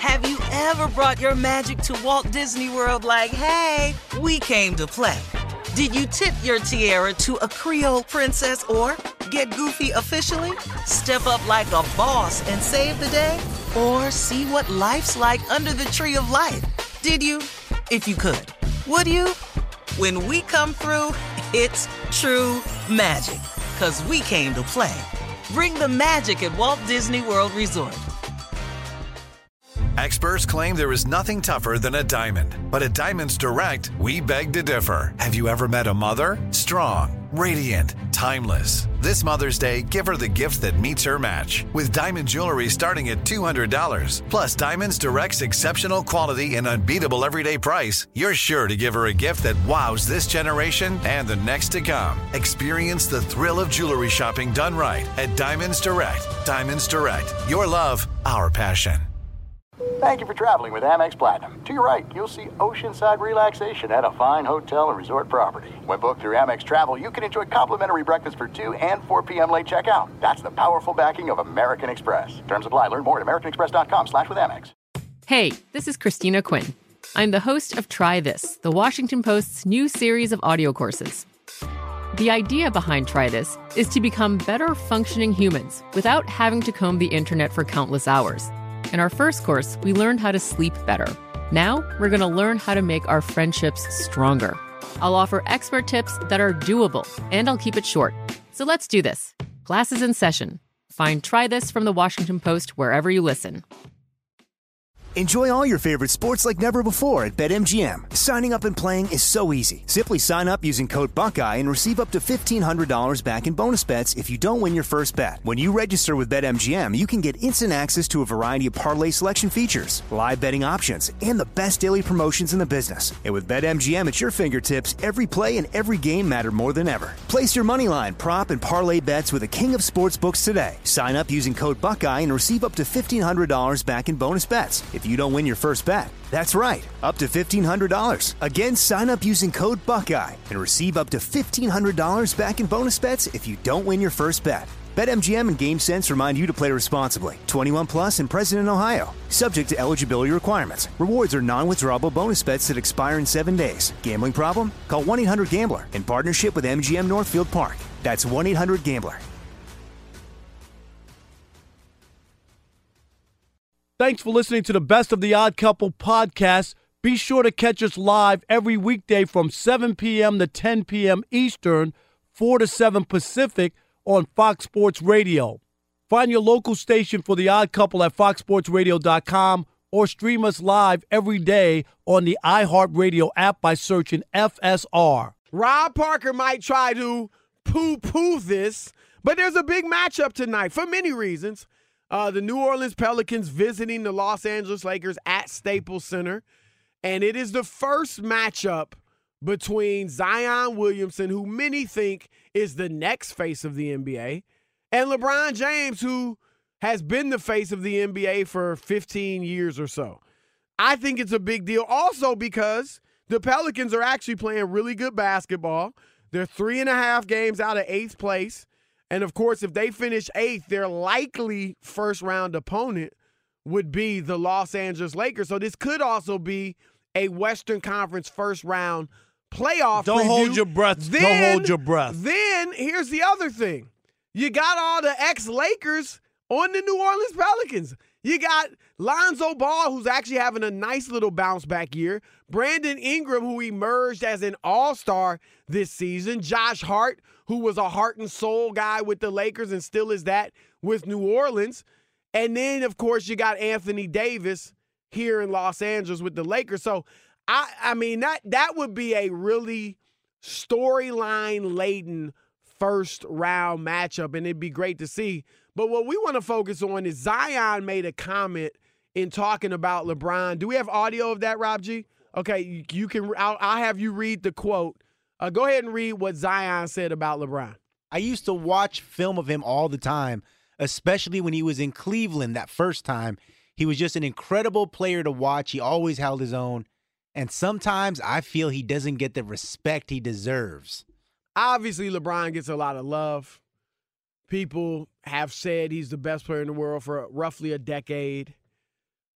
Have you ever brought your magic to Walt Disney World like, hey, we came to play? Did you tip your tiara to a Creole princess or get goofy officially? Step up like a boss and save the day? Or see what life's like under the tree of life? Did you? If you could. Would you? When we come through, it's true magic. 'Cause we came to play. Bring the magic at Walt Disney World Resort. Experts claim there is nothing tougher than a diamond. But at Diamonds Direct, we beg to differ. Have you ever met a mother? Strong, radiant, timeless. This Mother's Day, give her the gift that meets her match. With diamond jewelry starting at $200. Plus Diamonds Direct's exceptional quality and unbeatable everyday price, you're sure to give her a gift that wows this generation and the next to come. Experience the thrill of jewelry shopping done right at Diamonds Direct. Diamonds Direct. Your love, our passion. Thank you for traveling with Amex Platinum. To your right, you'll see oceanside relaxation at a fine hotel and resort property. When booked through Amex Travel, you can enjoy complimentary breakfast for 2 and 4 p.m. late checkout. That's the powerful backing of American Express. Terms apply. Learn more at americanexpress.com/withAmex. Hey, this is Christina Quinn. I'm the host of Try This, the Washington Post's new series of audio courses. The idea behind Try This is to become better functioning humans without having to comb the internet for countless hours. In our first course, we learned how to sleep better. Now, we're going to learn how to make our friendships stronger. I'll offer expert tips that are doable, and I'll keep it short. So let's do this. Class is in session. Find Try This from the Washington Post wherever you listen. Enjoy all your favorite sports like never before at BetMGM. Signing up and playing is so easy. Simply sign up using code Buckeye and receive up to $1,500 back in bonus bets if you don't win your first bet. When you register with BetMGM, you can get instant access to a variety of parlay selection features, live betting options, and the best daily promotions in the business. And with BetMGM at your fingertips, every play and every game matter more than ever. Place your moneyline, prop, and parlay bets with the king of sportsbooks today. Sign up using code Buckeye and receive up to $1,500 back in bonus bets if you don't win your first bet. That's right, up to $1,500. Again, sign up using code Buckeye and receive up to $1,500 back in bonus bets if you don't win your first bet. BetMGM and GameSense remind you to play responsibly. 21 plus and present in Ohio. Subject to eligibility requirements. Rewards are non-withdrawable bonus bets that expire in 7 days. Gambling problem? Call 1-800-GAMBLER in partnership with MGM Northfield Park. That's 1-800-GAMBLER. Thanks for listening to the Best of the Odd Couple podcast. Be sure to catch us live every weekday from 7 p.m. to 10 p.m. Eastern, 4 to 7 Pacific on Fox Sports Radio. Find your local station for The Odd Couple at foxsportsradio.com or stream us live every day on the iHeartRadio app by searching FSR. Rob Parker might try to poo-poo this, but there's a big matchup tonight for many reasons. The New Orleans Pelicans visiting the Los Angeles Lakers at Staples Center. And it is the first matchup between Zion Williamson, who many think is the next face of the NBA, and LeBron James, who has been the face of the NBA for 15 years or so. I think it's a big deal also because the Pelicans are actually playing really good basketball. They're 3.5 games out of 8th place. And, of course, if they finish 8th, their likely first-round opponent would be the Los Angeles Lakers. So this could also be a Western Conference first-round playoff Don't preview. hold your breath. Don't hold your breath. Then, here's the other thing. You got all the ex-Lakers on the New Orleans Pelicans. You got Lonzo Ball, who's actually having a nice little bounce-back year. Brandon Ingram, who emerged as an all-star this season. Josh Hart, who was a heart and soul guy with the Lakers and still is that with New Orleans. And then, of course, you got Anthony Davis here in Los Angeles with the Lakers. So, I mean, that would be a really storyline-laden first-round matchup, and it'd be great to see. But what we want to focus on is Zion made a comment in talking about LeBron. Do we have audio of that, Rob G? Okay, you can. I'll have you read the quote. Go ahead and read what Zion said about LeBron. I used to watch film of him all the time, especially when he was in Cleveland that first time. He was just an incredible player to watch. He always held his own. And sometimes I feel he doesn't get the respect he deserves. Obviously, LeBron gets a lot of love. People have said he's the best player in the world for roughly a decade.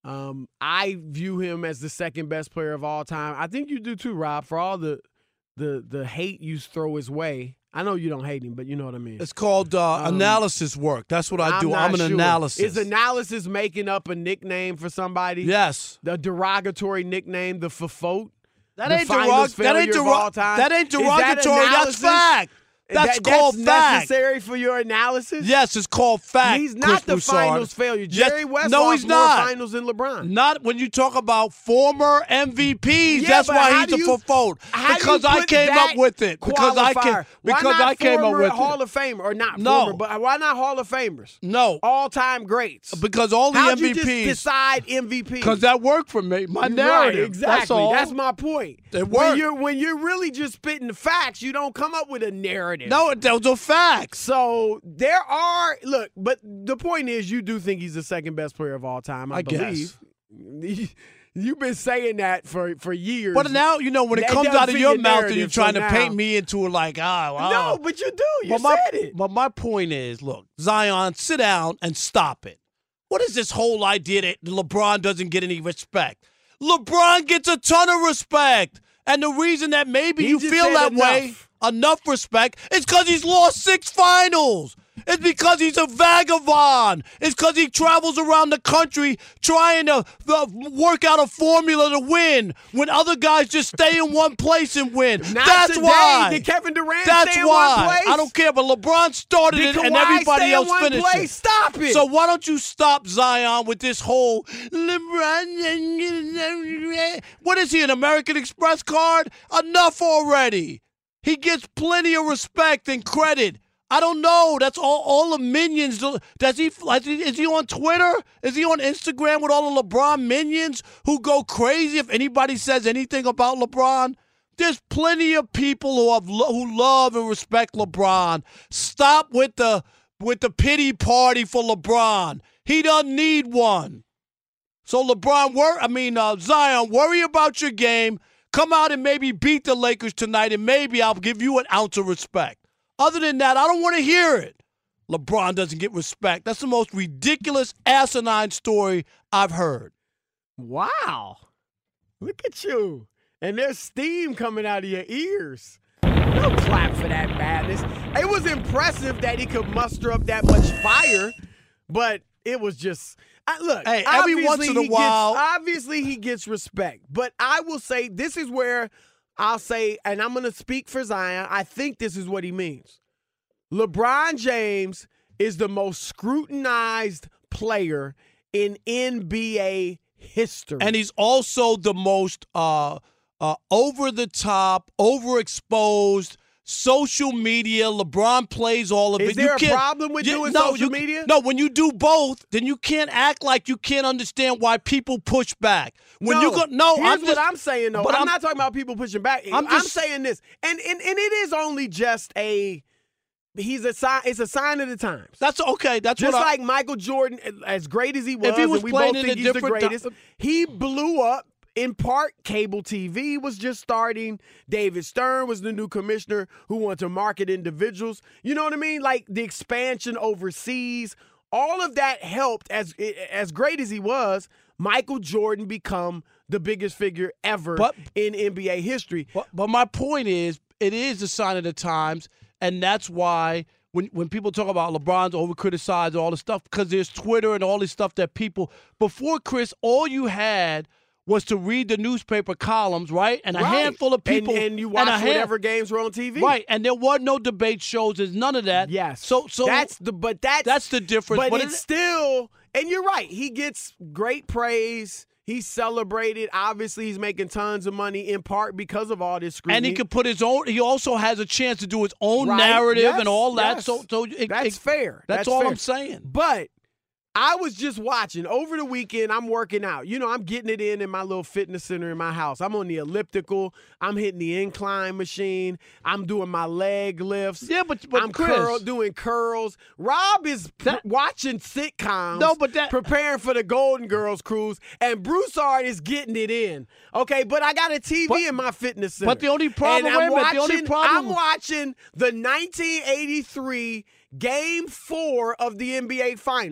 I view him as the second best player of all time. I think you do too, Rob, for all the hate you throw his way. I know you don't hate him, but you know what I mean. It's called analysis work. That's what I do. I'm an analysis. Is analysis making up a nickname for somebody? Yes. The derogatory nickname, the FFOTE? That ain't derogatory. That's fact. That's called fact. Necessary for your analysis? Yes, it's called fact. He's not the finals failure. Jerry West lost more finals than LeBron. Not when you talk about former MVPs. Yeah, that's why he's a FFOTE. Because I came up with it. Because I came up with it. Hall of Famer or not former, but why not Hall of Famers? No. All-time greats. Because all the How'd MVPs. You just decide MVP? Because that worked for me. My narrative. Right, exactly. That's all. That's my point. It worked. When you're really just spitting the facts, you don't come up with a narrative. No, those are facts. So but the point is, you do think he's the second best player of all time. I believe. Guess. You've been saying that for years. But now, when it comes out of your mouth and you're trying to paint me into like, No, but you do. You said it. But my point is, look, Zion, sit down and stop it. What is this whole idea that LeBron doesn't get any respect? LeBron gets a ton of respect. And the reason that maybe you feel that way, enough respect, is because he's lost 6 finals. It's because he's a vagabond. It's because he travels around the country trying to work out a formula to win when other guys just stay in one place and win. That's why. Did Kevin Durant stay in one place? I don't care, but LeBron started it and everybody else finished it. Stop it. So why don't you stop Zion with this whole LeBron? What is he, an American Express card? Enough already. He gets plenty of respect and credit. I don't know. That's all the minions. Is he on Twitter? Is he on Instagram with all the LeBron minions who go crazy if anybody says anything about LeBron? There's plenty of people who love and respect LeBron. Stop with the pity party for LeBron. He doesn't need one. So Zion, worry about your game. Come out and maybe beat the Lakers tonight, and maybe I'll give you an ounce of respect. Other than that, I don't want to hear it. LeBron doesn't get respect. That's the most ridiculous, asinine story I've heard. Wow. Look at you. And there's steam coming out of your ears. Don't clap for that madness. It was impressive that he could muster up that much fire, but it was just... Look, hey, every once in a while... Obviously, he gets respect. But I will say, this is where... I'll say, and I'm going to speak for Zion, I think this is what he means. LeBron James is the most scrutinized player in NBA history. And he's also the most over-the-top, overexposed, social media. LeBron plays all of it. Is there a problem with doing social media? No, when you do both, then you can't act like you can't understand why people push back. Here's what I'm saying, though. I'm not talking about people pushing back. I'm saying this. And it is only just it's a sign of the times. That's okay. That's just like Michael Jordan, as great as he was, and we both think he's the greatest, he blew up. In part, cable TV was just starting. David Stern was the new commissioner who wanted to market individuals. You know what I mean? Like the expansion overseas. All of that helped. As great as he was, Michael Jordan become the biggest figure ever in NBA history. But my point is, it is a sign of the times, and that's why when people talk about LeBron's over-criticized all the stuff, because there's Twitter and all this stuff that people – before, Chris, all you had – was to read the newspaper columns, right? And a handful of people. And you watch whatever games were on TV. Right, and there were no debate shows. There's none of that. Yes. So that's the difference. But it's still, and you're right, he gets great praise. He's celebrated. Obviously, he's making tons of money in part because of all this scrutiny. And he could put his own, he also has a chance to do his own narrative and all that. Yes. So that's fair. That's all fair. I'm saying. But I was just watching. Over the weekend, I'm working out. I'm getting it in my little fitness center in my house. I'm on the elliptical. I'm hitting the incline machine. I'm doing my leg lifts. Yeah, but I'm Chris, doing curls. Rob is watching sitcoms, preparing for the Golden Girls cruise, and Broussard is getting it in. Okay, but I got a TV in my fitness center. But the only problem, I'm watching the 1983 Game 4 of the NBA Finals.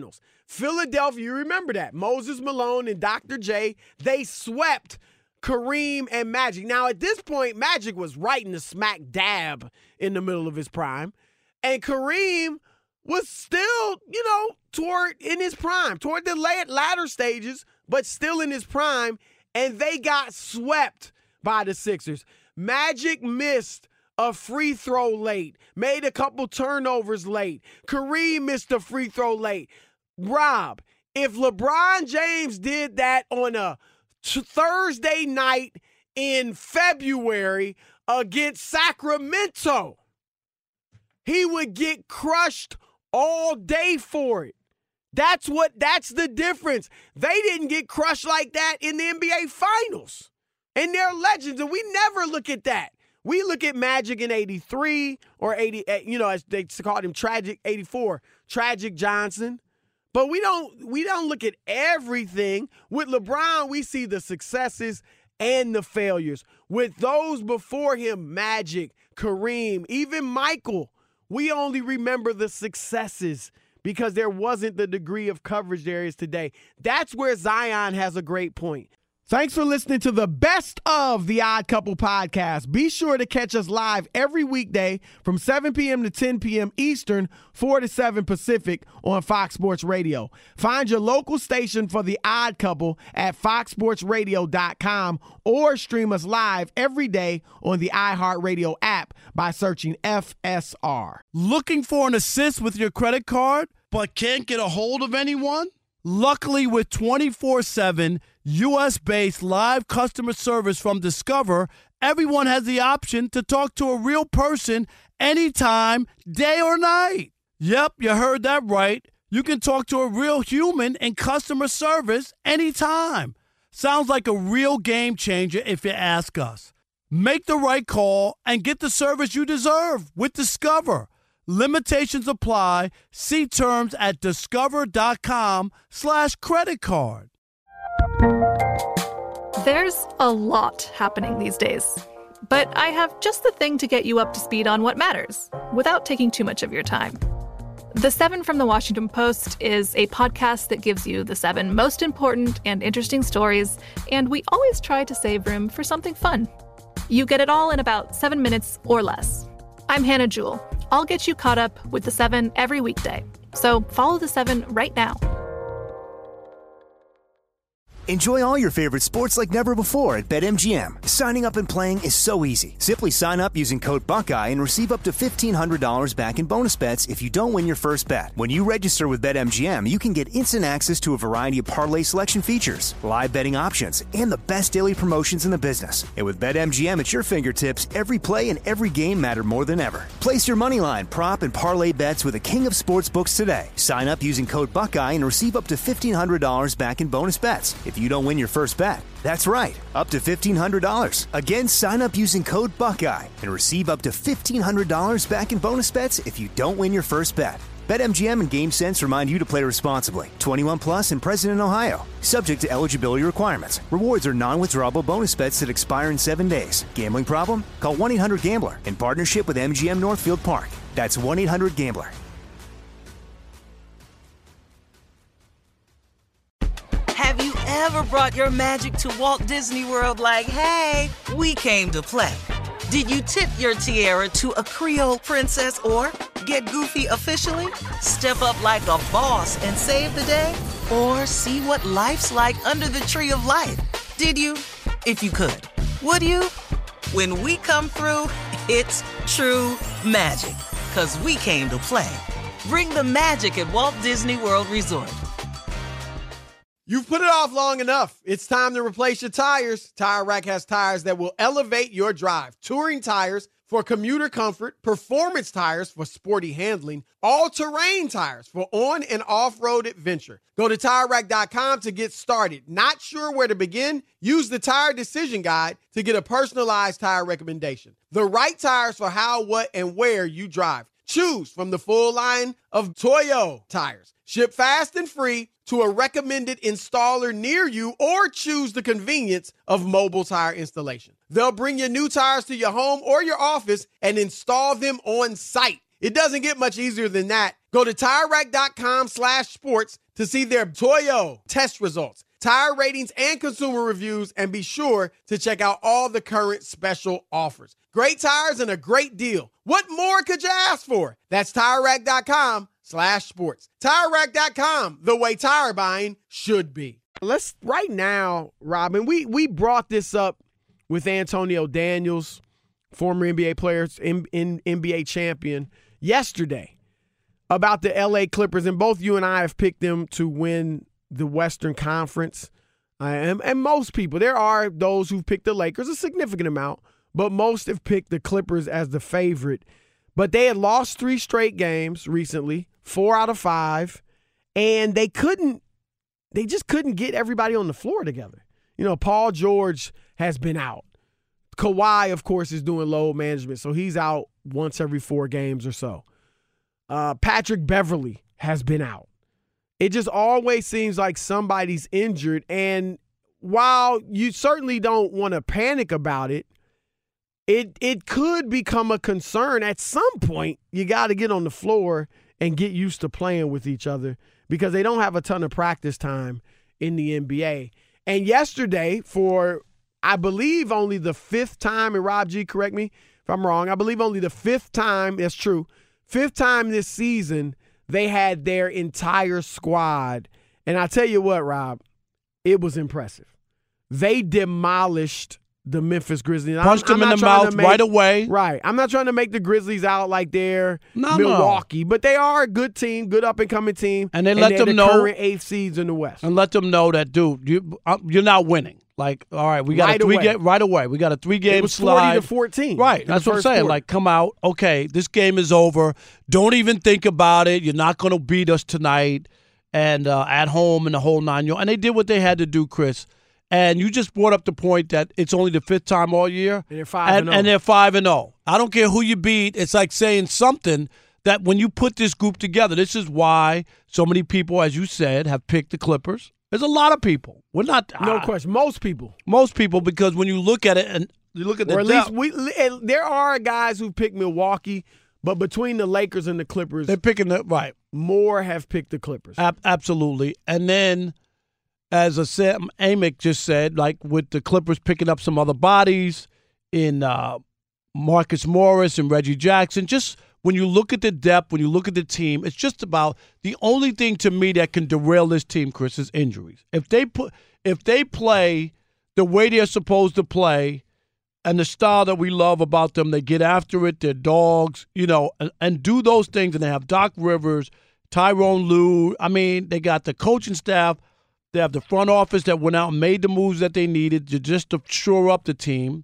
Philadelphia, you remember that. Moses Malone and Dr. J, they swept Kareem and Magic. Now, at this point, Magic was right in the smack dab in the middle of his prime. And Kareem was still, toward the latter stages, but still in his prime. And they got swept by the Sixers. Magic missed a free throw late, made a couple turnovers late. Kareem missed a free throw late. Rob, if LeBron James did that on a Thursday night in February against Sacramento, he would get crushed all day for it. That's the difference. They didn't get crushed like that in the NBA Finals. And they're legends, and we never look at that. We look at Magic in 83 or 80, as they called him Tragic 84, Tragic Johnson. But we don't look at everything. With LeBron, we see the successes and the failures. With those before him, Magic, Kareem, even Michael, we only remember the successes because there wasn't the degree of coverage there is today. That's where Zion has a great point. Thanks for listening to the best of the Odd Couple podcast. Be sure to catch us live every weekday from 7 p.m. to 10 p.m. Eastern, 4 to 7 Pacific on Fox Sports Radio. Find your local station for the Odd Couple at foxsportsradio.com or stream us live every day on the iHeartRadio app by searching FSR. Looking for an assist with your credit card but can't get a hold of anyone? Luckily, with 24/7 U.S.-based live customer service from Discover, everyone has the option to talk to a real person anytime, day or night. Yep, you heard that right. You can talk to a real human in customer service anytime. Sounds like a real game changer if you ask us. Make the right call and get the service you deserve with Discover. Limitations apply. See terms at discover.com/credit card. There's a lot happening these days, but I have just the thing to get you up to speed on what matters without taking too much of your time. The 7 from the Washington Post is a podcast that gives you the 7 most important and interesting stories, and we always try to save room for something fun. You get it all in about 7 minutes or less. I'm Hannah Jewell. I'll get you caught up with the 7 every weekday. So follow the 7 right now. Enjoy all your favorite sports like never before at BetMGM. Signing up and playing is so easy. Simply sign up using code Buckeye and receive up to $1,500 back in bonus bets if you don't win your first bet. When you register with BetMGM, you can get instant access to a variety of parlay selection features, live betting options, and the best daily promotions in the business. And with BetMGM at your fingertips, every play and every game matter more than ever. Place your moneyline, prop, and parlay bets with the king of sportsbooks today. Sign up using code Buckeye and receive up to $1,500 back in bonus bets if you don't win your first bet. That's right, up to $1,500. Again, sign up using code Buckeye and receive up to $1,500 back in bonus bets if you don't win your first bet. BetMGM and GameSense remind you to play responsibly. 21 plus and present in Ohio. Subject to eligibility requirements. Rewards are non-withdrawable bonus bets that expire in 7 days. Gambling problem? Call 1-800-GAMBLER in partnership with MGM Northfield Park. That's 1-800-GAMBLER. Have you ever brought your magic to Walt Disney World like, hey, we came to play? Did you tip your tiara to a Creole princess or get goofy officially? Step up like a boss and save the day? Or see what life's like under the tree of life? Did you? If you could. Would you? When we come through, it's true magic. 'Cause we came to play. Bring the magic at Walt Disney World Resort. You've put it off long enough. It's time to replace your tires. Tire Rack has tires that will elevate your drive. Touring tires for commuter comfort, performance tires for sporty handling, all-terrain tires for on- and off-road adventure. Go to TireRack.com to get started. Not sure where to begin? Use the Tire Decision Guide to get a personalized tire recommendation. The right tires for how, what, and where you drive. Choose from the full line of Toyo tires. Ship fast and free to a recommended installer near you, or choose the convenience of mobile tire installation. They'll bring your new tires to your home or your office and install them on site. It doesn't get much easier than that. Go to TireRack.com/sports. to see their Toyo test results, tire ratings, and consumer reviews, and be sure to check out all the current special offers. Great tires and a great deal. What more could you ask for? That's TireRack.com/sports. TireRack.com, the way tire buying should be. Let's right now, Robin, we brought this up with Antonio Daniels, former NBA player, NBA champion, yesterday about the LA Clippers, and both you and I have picked them to win the Western Conference. And most people, there are those who've picked the Lakers, a significant amount, but most have picked the Clippers as the favorite. But they had lost 3 straight games recently, 4 out of 5, and they just couldn't get everybody on the floor together. You know, Paul George has been out. Kawhi, of course, is doing load management, so he's out once every 4 games or so. Patrick Beverley has been out. It just always seems like somebody's injured, and while you certainly don't want to panic about it, it could become a concern. At some point, you got to get on the floor and get used to playing with each other because they don't have a ton of practice time in the NBA. And yesterday, for I believe only the 5th time, and Rob G, correct me if I'm wrong, I believe only the 5th time, that's true, 5th time this season, they had their entire squad. And I tell you what, Rob, it was impressive. They demolished the Memphis Grizzlies. Punched them in the mouth right away. Right. I'm not trying to make the Grizzlies out like they're Milwaukee, but they are a good team, good up-and-coming team. And they let them know. Current 8th seeds in the West. And let them know that, dude, you're not winning. Like, all right, we got right a 3-game right away. We got a 3-game slide. It was 40-14. Right. That's what I'm saying. Like, come out. Okay, this game is over. Don't even think about it. You're not going to beat us tonight. And at home and the whole 9 yards. And they did what they had to do, Chris. And you just brought up the point that it's only the 5th time all year. And they're 5-0. And they're 5-0. I don't care who you beat. It's like saying something that when you put this group together, this is why so many people, as you said, have picked the Clippers. There's a lot of people. We're not. No question. Most people, because when you look at it and you look at the depth. There are guys who picked Milwaukee, but between the Lakers and the Clippers, they're picking the right. More have picked the Clippers. Absolutely. And then, as Sam Amick just said, like with the Clippers picking up some other bodies in Marcus Morris and Reggie Jackson, just when you look at the depth, when you look at the team, it's just about the only thing to me that can derail this team, Chris, is injuries. If they play the way they're supposed to play and the style that we love about them, they get after it, they're dogs, you know, and do those things, and they have Doc Rivers, Tyronn Lue. I mean, they got the coaching staff. They have the front office that went out and made the moves that they needed to shore up the team.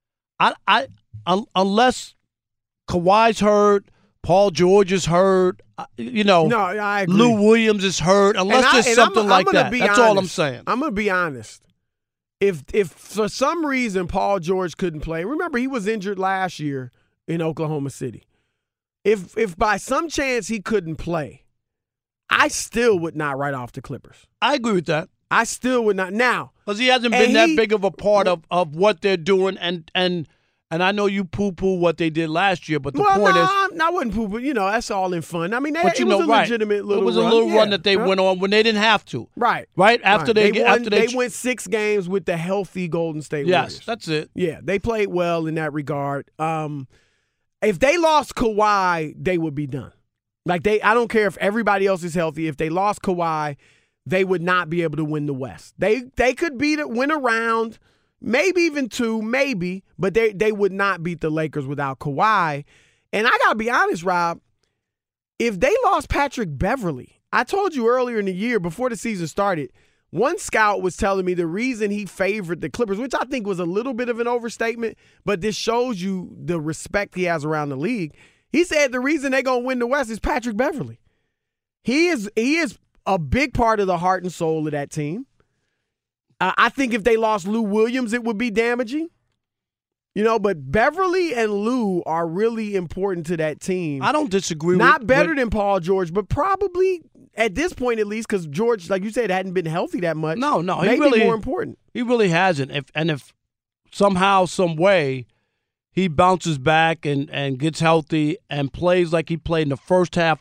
Unless Kawhi's hurt, Paul George is hurt, you know. No, I agree. Lou Williams is hurt. Unless there's something like that. That's all I'm saying. I'm going to be honest. If for some reason Paul George couldn't play, remember he was injured last year in Oklahoma City. If by some chance he couldn't play, I still would not write off the Clippers. I agree with that. I still would not. Now, because he hasn't been that big of a part of what they're doing, and I know you poo-poo what they did last year, but the point is, I wouldn't poo-poo. You know, that's all in fun. I mean, it was a legitimate little run. It was a little run that they went on when they didn't have to. Right. After they went 6 games with the healthy Golden State Warriors. Yes, that's it. Yeah, they played well in that regard. If they lost Kawhi, they would be done. Like I don't care if everybody else is healthy. If they lost Kawhi, they would not be able to win the West. They could win a round, maybe even 2, maybe, but they would not beat the Lakers without Kawhi. And I got to be honest, Rob, if they lost Patrick Beverley, I told you earlier in the year before the season started, one scout was telling me the reason he favored the Clippers, which I think was a little bit of an overstatement, but this shows you the respect he has around the league. He said the reason they're going to win the West is Patrick Beverley. He is a big part of the heart and soul of that team. I think if they lost Lou Williams, it would be damaging. You know, but Beverley and Lou are really important to that team. I don't disagree with Not better than Paul George, but probably at this point at least, because George, like you said, hadn't been healthy that much. No, maybe more important. He really hasn't. If somehow, some way, he bounces back and gets healthy and plays like he played in the first half of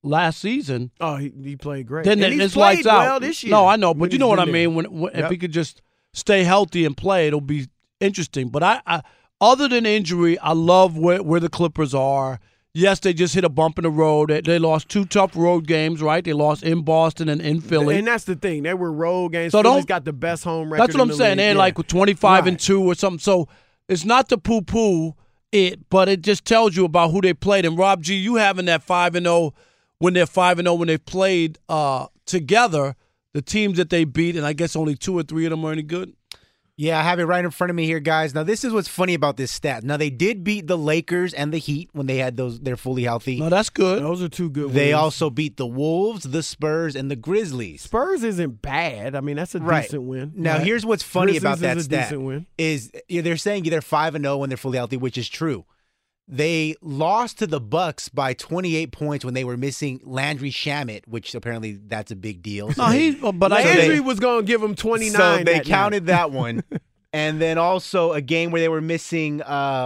last season. Oh, he played great. Then and he's it's played lights well out. this year. No, I know, but you know what I there. mean. If he could just stay healthy and play, it'll be interesting. But I other than injury, I love where the Clippers are. Yes, they just hit a bump in the road. They lost 2 tough road games, right? They lost in Boston and in Philly. And that's the thing. They were road games. So Philly's got the best home record. That's what I'm saying. They're like 25-2 or something. So it's not to poo-poo it, but it just tells you about who they played. And Rob G, you having that 5-0 when they're 5-0 when they played together, the teams that they beat, and I guess only 2 or 3 of them are any good. Yeah, I have it right in front of me here, guys. Now, this is what's funny about this stat. Now, they did beat the Lakers and the Heat when they had they're fully healthy. No, that's good. Those are 2 good They wins. also beat the Wolves, the Spurs, and the Grizzlies. Spurs isn't bad. I mean, that's a decent win. Now, here's what's funny Grizzlies about that is a stat. decent win. Is they're saying they're 5-0 when they're fully healthy, which is true. They lost to the Bucks by 28 points when they were missing Landry Shamet, which apparently that's a big deal. So Landry was going to give them 29. So they counted that one. And then also a game where they were missing,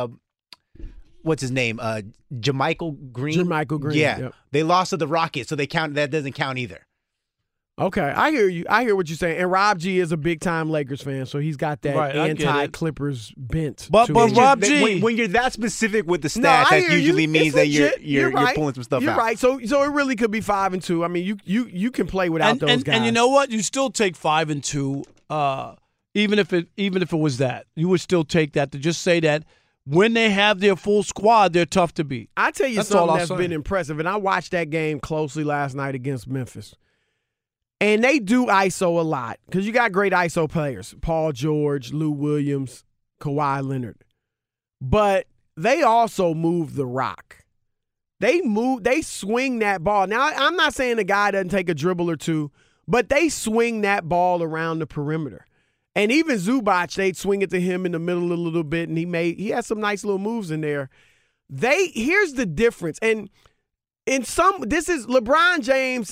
what's his name? Jermichael Green. Jermichael Green. Yeah. Yep. They lost to the Rockets, so that doesn't count either. Okay, I hear you. I hear what you're saying. And Rob G is a big-time Lakers fan, so he's got that anti-Clippers bent. But Rob G, when you're that specific with the stats, that usually means that you're pulling some stuff out. You're right. So it really could be 5-2. I mean, you can play without those guys. And you know what? You still take 5-2, even if it was that. You would still take that to just say that when they have their full squad, they're tough to beat. I tell you something that's been impressive, and I watched that game closely last night against Memphis. And they do ISO a lot because you got great ISO players, Paul George, Lou Williams, Kawhi Leonard. But they also move the rock. They swing that ball. Now, I'm not saying the guy doesn't take a dribble or two, but they swing that ball around the perimeter. And even Zubac, they'd swing it to him in the middle a little bit, and he had some nice little moves in there. Here's the difference. And this is LeBron James.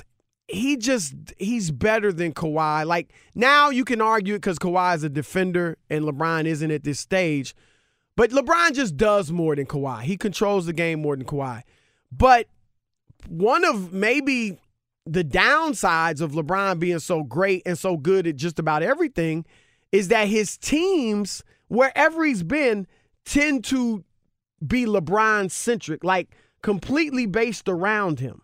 He's better than Kawhi. Like, now you can argue it because Kawhi is a defender and LeBron isn't at this stage. But LeBron just does more than Kawhi. He controls the game more than Kawhi. But one of maybe the downsides of LeBron being so great and so good at just about everything is that his teams, wherever he's been, tend to be LeBron-centric, like completely based around him.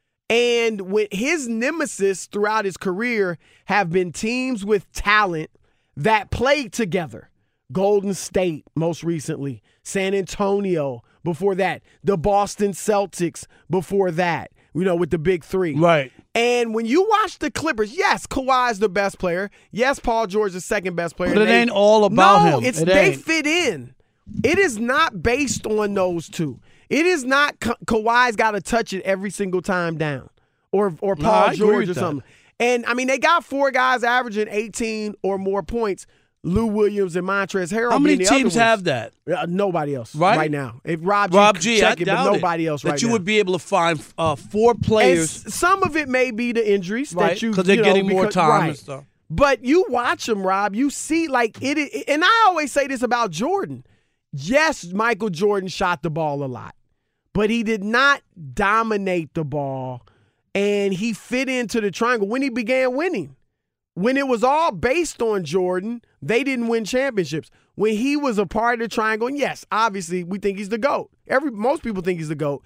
And with his nemesis throughout his career have been teams with talent that played together. Golden State, most recently. San Antonio, before that. The Boston Celtics, before that. With the big 3. Right. And when you watch the Clippers, yes, Kawhi's the best player. Yes, Paul George is the second best player. But it ain't all about him. They fit in. It is not based on those two. It is not Kawhi's got to touch it every single time down or Paul George or something. And, I mean, they got 4 guys averaging 18 or more points. Lou Williams and Montrezl Harrell. How many teams have that? Nobody else right now. If Rob G check it, but nobody else right now. That you would be able to find 4 players. And some of it may be the injuries that you because they're getting more time and stuff. But you watch them, Rob. You see, like it. And I always say this about Jordan. Yes, Michael Jordan shot the ball a lot, but he did not dominate the ball, and he fit into the triangle when he began winning. When it was all based on Jordan, they didn't win championships. When he was a part of the triangle, and yes, obviously we think he's the GOAT. Most people think he's the GOAT.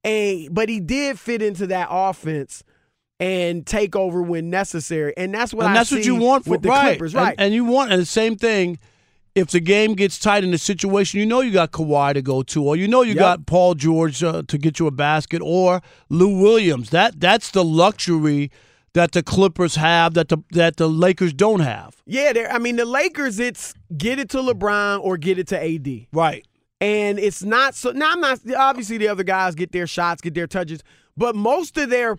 But he did fit into that offense and take over when necessary. And that's what I see what you want with the Clippers. Right. And you want, and the same thing, if the game gets tight in the situation, you got Kawhi to go to, or you got Paul George to get you a basket, or Lou Williams. That's the luxury that the Clippers have that the Lakers don't have. Yeah, the Lakers, it's get it to LeBron or get it to AD. Right. And it's not so. Now, I'm not. Obviously, the other guys get their shots, get their touches, but most of their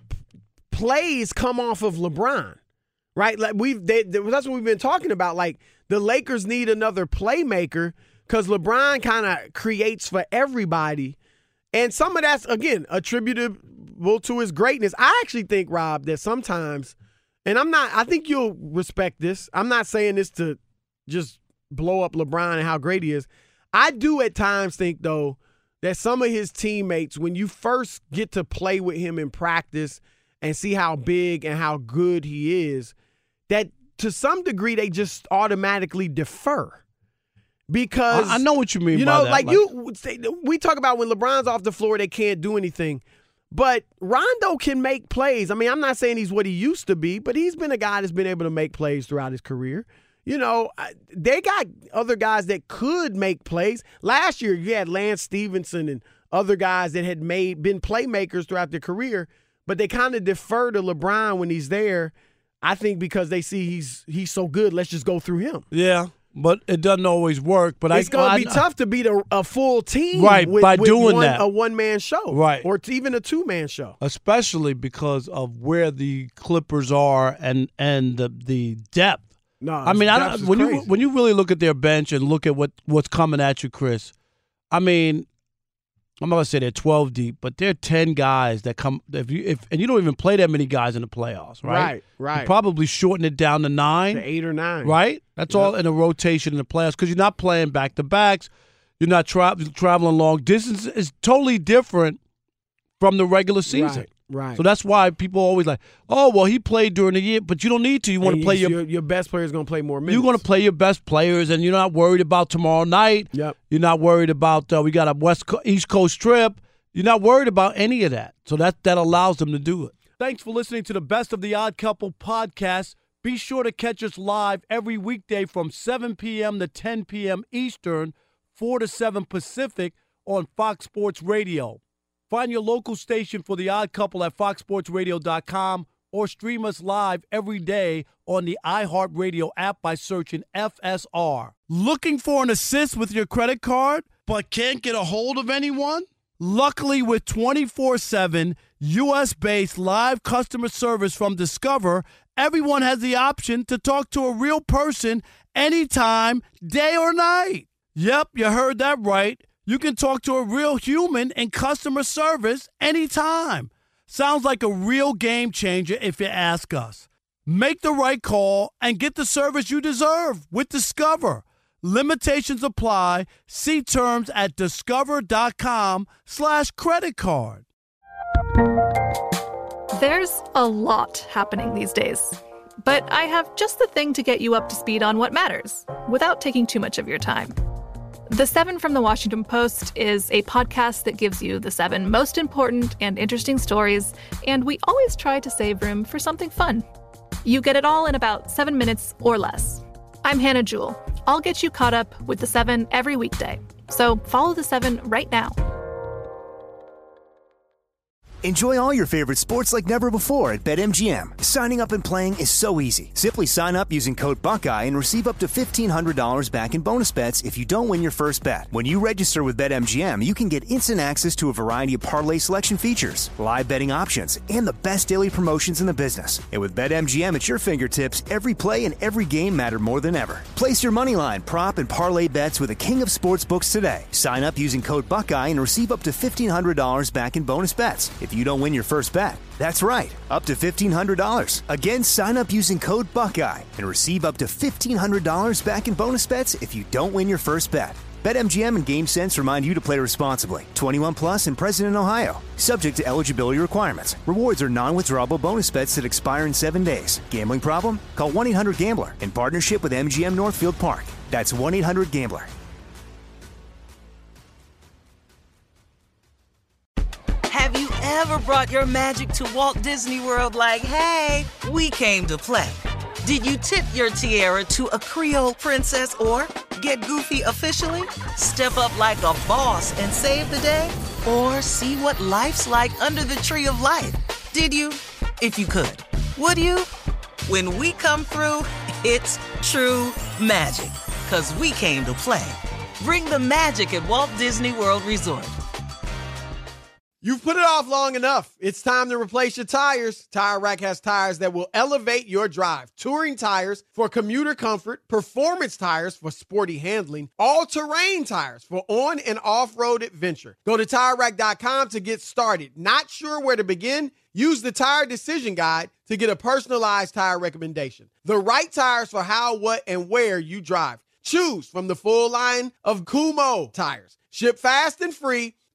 plays come off of LeBron, right? Like that's what we've been talking about. Like the Lakers need another playmaker because LeBron kind of creates for everybody, and some of that's again attributable to his greatness. I actually think, Rob, that sometimes, and I think you'll respect this. I'm not saying this to just blow up LeBron and how great he is. I do at times think, though, that some of his teammates, when you first get to play with him in practice and see how big and how good he is, that to some degree they just automatically defer. Because I know what you mean by that. like we talk about when LeBron's off the floor, they can't do anything. But Rondo can make plays. I mean, I'm not saying he's what he used to be, but he's been a guy that's been able to make plays throughout his career. You know, they got other guys that could make plays. Last year, you had Lance Stevenson and other guys that had been playmakers throughout their career, but they kind of defer to LeBron when he's there. I think because they see he's so good, let's just go through him. Yeah, but it doesn't always work. But it's going to be tough to beat a full team, right? By doing a one-man show, right, or even a two-man show, especially because of where the Clippers are and the depth. No, I mean, when you really look at their bench and look at what's coming at you, Chris. I mean, I'm not gonna say they're 12 deep, but they're 10 guys that come. And you don't even play that many guys in the playoffs, right? Right. You probably shorten it down to 9, to 8 or 9, right? That's all in a rotation in the playoffs because you're not playing back to backs. You're not traveling long distance. It's totally different from the regular season. Right. So that's why people always like, oh, well, he played during the year, but you don't need to. You want to play your best player is going to play more minutes. You're going to play your best players, and you're not worried about tomorrow night. Yep. You're not worried about we got a East Coast trip. You're not worried about any of that. So that allows them to do it. Thanks for listening to the Best of the Odd Couple podcast. Be sure to catch us live every weekday from 7 p.m. to 10 p.m. Eastern, 4 to 7 Pacific on Fox Sports Radio. Find your local station for The Odd Couple at foxsportsradio.com or stream us live every day on the iHeartRadio app by searching FSR. Looking for an assist with your credit card but can't get a hold of anyone? Luckily, with 24/7 U.S.-based live customer service from Discover, everyone has the option to talk to a real person anytime, day or night. Yep, you heard that right. You can talk to a real human in customer service anytime. Sounds like a real game changer if you ask us. Make the right call and get the service you deserve with Discover. Limitations apply. See terms at discover.com/credit card. There's a lot happening these days, but I have just the thing to get you up to speed on what matters without taking too much of your time. The 7 from the Washington Post is a podcast that gives you the 7 most important and interesting stories, and we always try to save room for something fun. You get it all in about 7 minutes or less. I'm Hannah Jewell. I'll get you caught up with the 7 every weekday. So follow the 7 right now. Enjoy all your favorite sports like never before at BetMGM. Signing up and playing is so easy. Simply sign up using code Buckeye and receive up to $1,500 back in bonus bets if you don't win your first bet. When you register with BetMGM, you can get instant access to a variety of parlay selection features, live betting options, and the best daily promotions in the business. And with BetMGM at your fingertips, every play and every game matter more than ever. Place your moneyline, prop, and parlay bets with the king of sportsbooks today. Sign up using code Buckeye and receive up to $1,500 back in bonus bets if you don't win your first bet. That's right, up to $1,500. Again, sign up using code Buckeye and receive up to $1,500 back in bonus bets if you don't win your first bet. BetMGM and GameSense remind you to play responsibly. 21 plus and present in Ohio. Subject to eligibility requirements. Rewards are non-withdrawable bonus bets that expire in 7 days. Gambling problem? Call 1-800-GAMBLER in partnership with MGM Northfield Park. That's 1-800-GAMBLER. Have you ever brought your magic to Walt Disney World like, hey, we came to play? Did you tip your tiara to a Creole princess or get goofy officially? Step up like a boss and save the day? Or see what life's like under the tree of life? Did you? If you could. Would you? When we come through, it's true magic. 'Cause we came to play. Bring the magic at Walt Disney World Resort. You've put it off long enough. It's time to replace your tires. Tire Rack has tires that will elevate your drive. Touring tires for commuter comfort, performance tires for sporty handling, all-terrain tires for on- and off-road adventure. Go to TireRack.com to get started. Not sure where to begin? Use the Tire Decision Guide to get a personalized tire recommendation. The right tires for how, what, and where you drive. Choose from the full line of Kumho tires. Ship fast and free.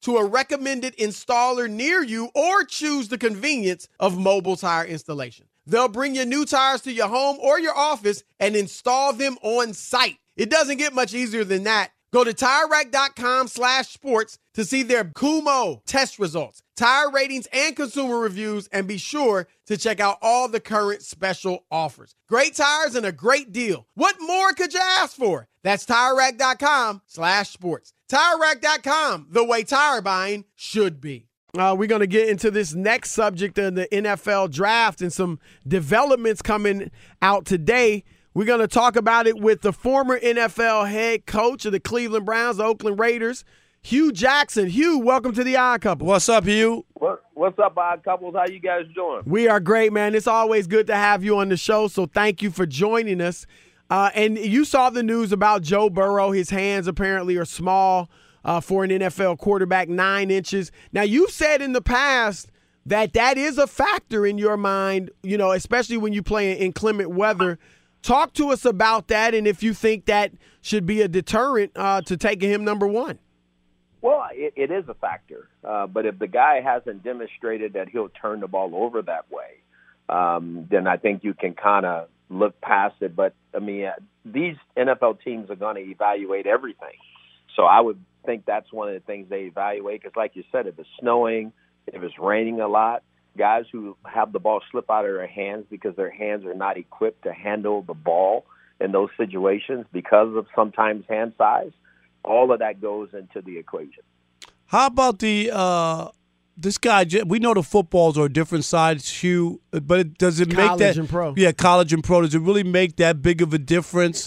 to a recommended installer near you or choose the convenience of mobile tire installation. They'll bring your new tires to your home or your office and install them on site. It doesn't get much easier than that. Go to TireRack.com/sports to see their Kumo test results, tire ratings, and consumer reviews, and be sure to check out all the current special offers. Great tires and a great deal. What more could you ask for? That's TireRack.com/sports. TireRack.com, the way tire buying should be. We're going to get into this next subject in the NFL draft and some developments coming out today. We're going to talk about it with the former NFL head coach of the Cleveland Browns, the Oakland Raiders, Hue Jackson. Hue, welcome to the Odd Couple. What's up, Hue? What's up, Odd Couples? How you guys doing? We are great, man. It's always good to have you on the show, so thank you for joining us. And you saw the news about Joe Burrow. His hands apparently are small for an NFL quarterback, 9 inches. Now, you've said in the past that is a factor in your mind, you know, especially when you play in inclement weather. Talk to us about that and if you think that should be a deterrent to taking him number 1. Well, it is a factor. But if the guy hasn't demonstrated that he'll turn the ball over that way, then I think you can kind of look past it. But, I mean, these NFL teams are going to evaluate everything. So I would think that's one of the things they evaluate because, like you said, if it's snowing, if it's raining a lot, guys who have the ball slip out of their hands because their hands are not equipped to handle the ball in those situations because of sometimes hand size, all of that goes into the equation. How about this guy? We know the footballs are different sides, Hugh, but does it make that college and pro? Yeah, college and pro. Does it really make that big of a difference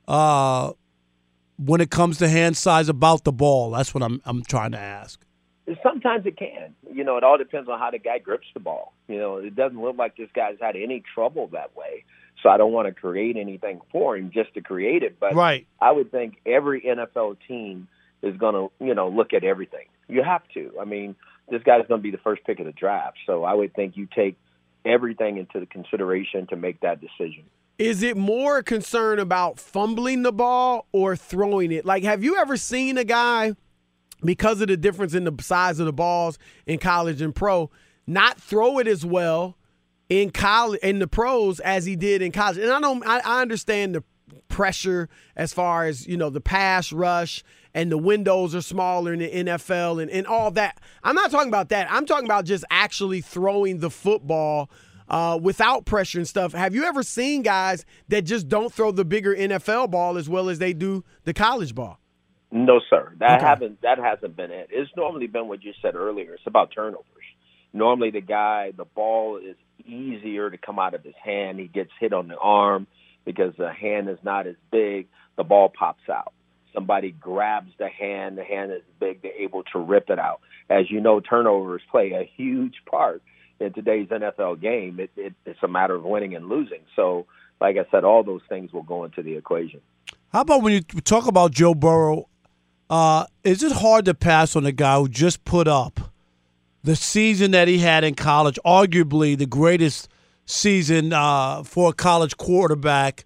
when it comes to hand size about the ball? That's what I'm trying to ask. Sometimes it can. You know, it all depends on how the guy grips the ball. You know, it doesn't look like this guy's had any trouble that way. So I don't want to create anything for him just to create it. But right. I would think every NFL team is going to, you know, look at everything. You have to. I mean, this guy's going to be the first pick of the draft. So I would think you take everything into the consideration to make that decision. Is it more concern about fumbling the ball or throwing it? Like, have you ever seen a guy, because of the difference in the size of the balls in college and pro, not throw it as well in college in the pros as he did in college? And I understand the pressure as far as, you know, the pass rush and the windows are smaller in the NFL and all that. I'm not talking about that. I'm talking about just actually throwing the football without pressure and stuff. Have you ever seen guys that just don't throw the bigger NFL ball as well as they do the college ball? No, sir. That hasn't been it. It's normally been what you said earlier. It's about turnovers. Normally the ball is easier to come out of his hand. He gets hit on the arm because the hand is not as big. The ball pops out. Somebody grabs the hand is big, they're able to rip it out. As you know, turnovers play a huge part in today's NFL game. It's a matter of winning and losing. So, like I said, all those things will go into the equation. How about when you talk about Joe Burrow, is it hard to pass on a guy who just put up the season that he had in college, arguably the greatest season for a college quarterback,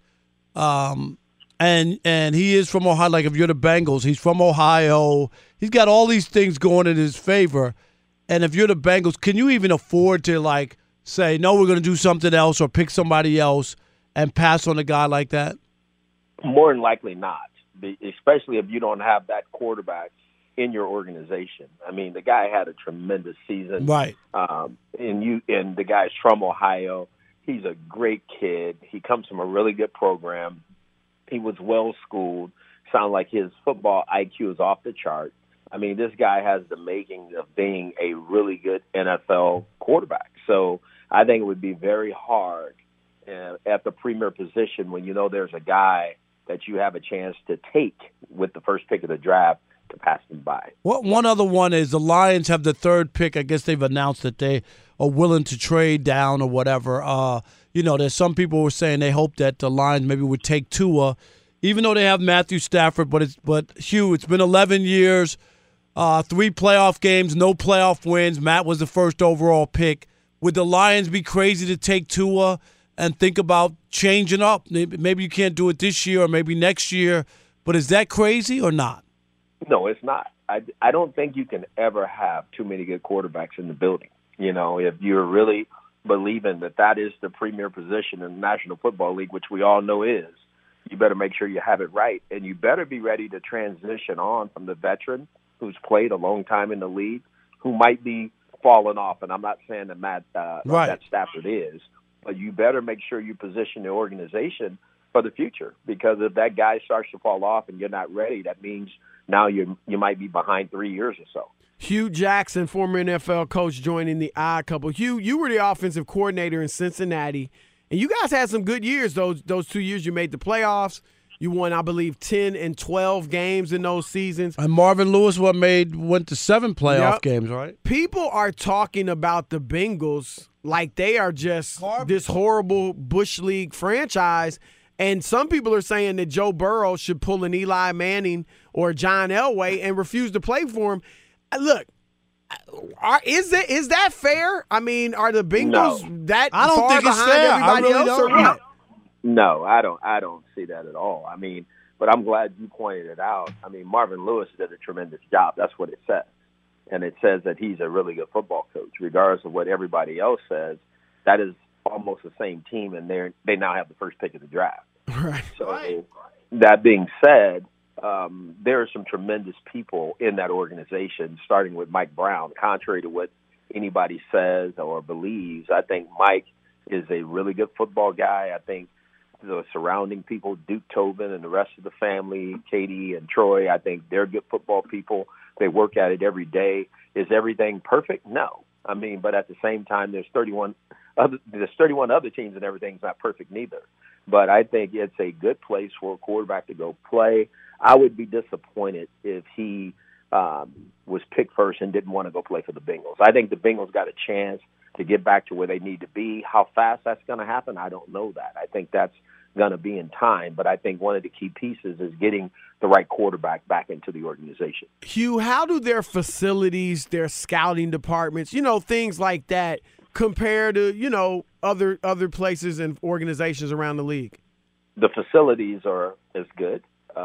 and he is from Ohio. Like if you're the Bengals, he's from Ohio. He's got all these things going in his favor. And if you're the Bengals, can you even afford to like say, no, we're going to do something else or pick somebody else and pass on a guy like that? More than likely not, especially if you don't have that quarterback in your organization. I mean, the guy had a tremendous season. Right. And the guy's from Ohio. He's a great kid. He comes from a really good program. He was well-schooled. Sound like his football IQ is off the chart. I mean, this guy has the makings of being a really good NFL quarterback. So I think it would be very hard at the premier position when you know there's a guy that you have a chance to take with the first pick of the draft to pass them by. Well, one other one is the Lions have the 3rd pick. I guess they've announced that they are willing to trade down or whatever. There's some people who are saying they hope that the Lions maybe would take Tua, even though they have Matthew Stafford. But Hugh, it's been 11 years, 3 playoff games, no playoff wins. Matt was the first overall pick. Would the Lions be crazy to take Tua and think about changing up? Maybe you can't do it this year or maybe next year, but is that crazy or not? No, it's not. I don't think you can ever have too many good quarterbacks in the building. You know, if you're really believing that is the premier position in the National Football League, which we all know is, you better make sure you have it right. And you better be ready to transition on from the veteran who's played a long time in the league, who might be falling off. And I'm not saying that Matt Stafford is, but you better make sure you position the organization for the future, because if that guy starts to fall off and you're not ready, that means now you might be behind 3 years or so. Hugh Jackson, former NFL coach, joining the Odd Couple. Hugh, you were the offensive coordinator in Cincinnati, and you guys had some good years. Those 2 years you made the playoffs. You won, I believe, 10 and 12 games in those seasons. And Marvin Lewis went to 7 playoff games, right? People are talking about the Bengals like they are just this horrible Bush League franchise. And some people are saying that Joe Burrow should pull an Eli Manning or John Elway and refuse to play for him. Look, is that fair? I mean, are the Bengals that I don't far think it's behind fair. everybody else or what? No, I don't see that at all. I mean, but I'm glad you pointed it out. I mean, Marvin Lewis did a tremendous job. That's what it says. And it says that he's a really good football coach, regardless of what everybody else says. That is almost the same team, and they now have the first pick of the draft. Right. So that being said, there are some tremendous people in that organization, starting with Mike Brown. Contrary to what anybody says or believes, I think Mike is a really good football guy. I think the surrounding people, Duke Tobin and the rest of the family, Katie and Troy, I think they're good football people. They work at it every day. Is everything perfect? No. I mean, but at the same time, there's 31 other teams and everything's not perfect neither. But I think it's a good place for a quarterback to go play. I would be disappointed if he was picked first and didn't want to go play for the Bengals. I think the Bengals got a chance to get back to where they need to be. How fast that's going to happen, I don't know that. I think that's going to be in time. But I think one of the key pieces is getting the right quarterback back into the organization. Hugh, how do their facilities, their scouting departments, things like that compare to, other places and organizations around the league? The facilities are as good.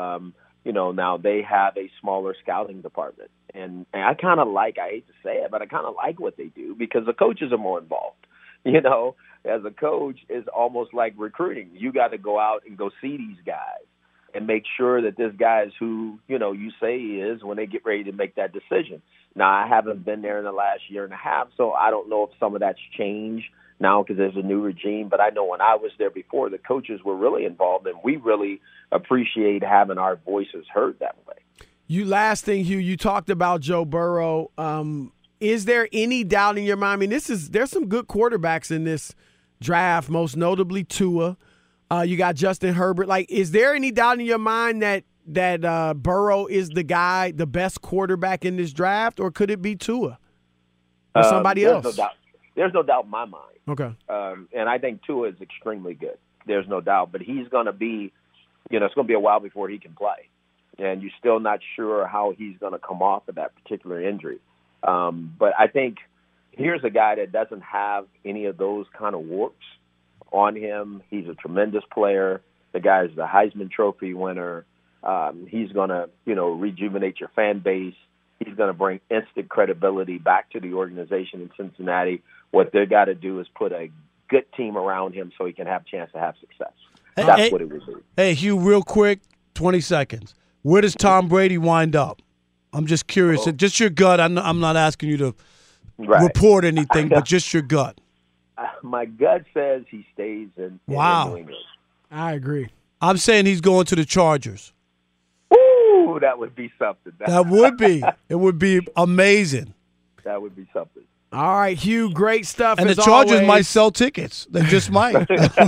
Now they have a smaller scouting department. And I kind of I hate to say it, but I kind of like what they do because the coaches are more involved. As a coach, it's almost like recruiting. You got to go out and go see these guys and make sure that this guy is who, you say he is when they get ready to make that decision. Now, I haven't been there in the last year and a half, so I don't know if some of that's changed now because there's a new regime. But I know when I was there before, the coaches were really involved, and we really appreciate having our voices heard that way. Last thing, Hugh, you talked about Joe Burrow. Is there any doubt in your mind? I mean, there's some good quarterbacks in this draft, most notably Tua. You got Justin Herbert. Is there any doubt in your mind that Burrow is the guy, the best quarterback in this draft, or could it be Tua or somebody else? No doubt. There's no doubt in my mind. Okay. And I think Tua is extremely good. There's no doubt. But he's going to be, it's going to be a while before he can play. And you're still not sure how he's going to come off of that particular injury. But I think here's a guy that doesn't have any of those kind of warts on him. He's a tremendous player. The guy's the Heisman Trophy winner. He's going to, rejuvenate your fan base. He's going to bring instant credibility back to the organization in Cincinnati. What they got to do is put a good team around him so he can have a chance to have success. That's what it would be. Hey, Hugh, real quick, 20 seconds. Where does Tom Brady wind up? I'm just curious. Just your gut. I'm not asking you to report anything, but just your gut. My gut says he stays in New England. I agree. I'm saying he's going to the Chargers. Ooh, that would be something. That would be. It would be amazing. That would be something. All right, Hugh, great stuff. And the Chargers might sell tickets. They just might.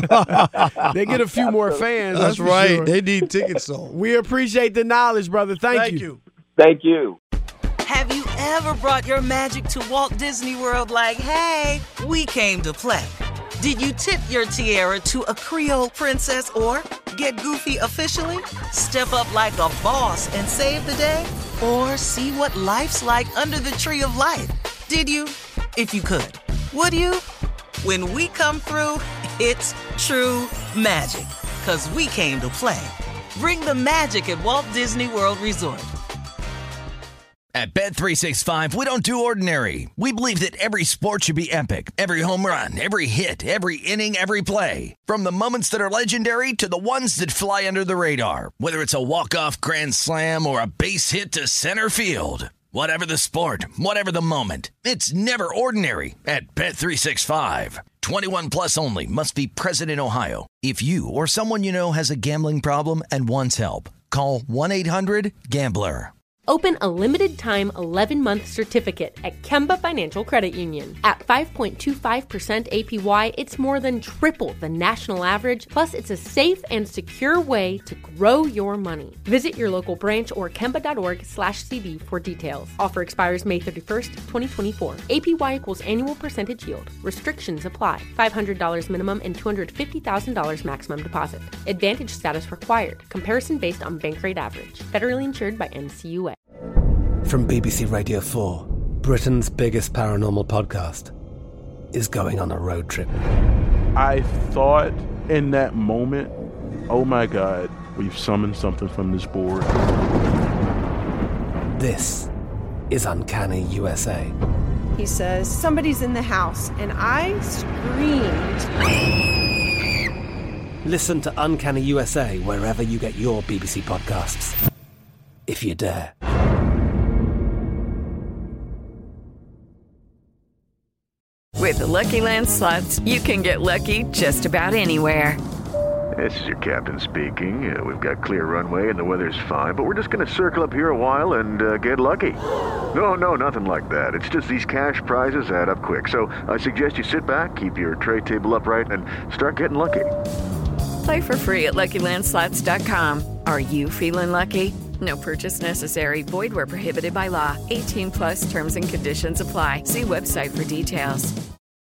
They get a few more fans. That's right. Sure. They need tickets sold. We appreciate the knowledge, brother. Thank you. Thank you. Have you ever brought your magic to Walt Disney World like, hey, we came to play? Did you tip your tiara to a Creole princess or get goofy officially? Step up like a boss and save the day? Or see what life's like under the tree of life? Did you? If you could. Would you? When we come through, it's true magic. 'Cause we came to play. Bring the magic at Walt Disney World Resort. At Bet365, we don't do ordinary. We believe that every sport should be epic. Every home run, every hit, every inning, every play. From the moments that are legendary to the ones that fly under the radar. Whether it's a walk-off grand slam or a base hit to center field. Whatever the sport, whatever the moment. It's never ordinary at Bet365. 21 plus only. Must be present in Ohio. If you or someone you know has a gambling problem and wants help, call 1-800-GAMBLER. Open a limited-time 11-month certificate at Kemba Financial Credit Union. At 5.25% APY, it's more than triple the national average, plus it's a safe and secure way to grow your money. Visit your local branch or kemba.org/cb for details. Offer expires May 31st, 2024. APY equals annual percentage yield. Restrictions apply. $500 minimum and $250,000 maximum deposit. Advantage status required. Comparison based on bank rate average. Federally insured by NCUA. From BBC Radio 4, Britain's biggest paranormal podcast is going on a road trip. I thought in that moment, oh my God, we've summoned something from this board. This is Uncanny USA. He says, somebody's in the house, and I screamed. Listen to Uncanny USA wherever you get your BBC podcasts, if you dare. With the Lucky Land Slots, you can get lucky just about anywhere. This is your captain speaking. We've got clear runway and the weather's fine, but we're just going to circle up here a while and get lucky. No, nothing like that. It's just these cash prizes add up quick. So I suggest you sit back, keep your tray table upright, and start getting lucky. Play for free at LuckyLandSlots.com. Are you feeling lucky? No purchase necessary. Void where prohibited by law. 18 plus terms and conditions apply. See website for details.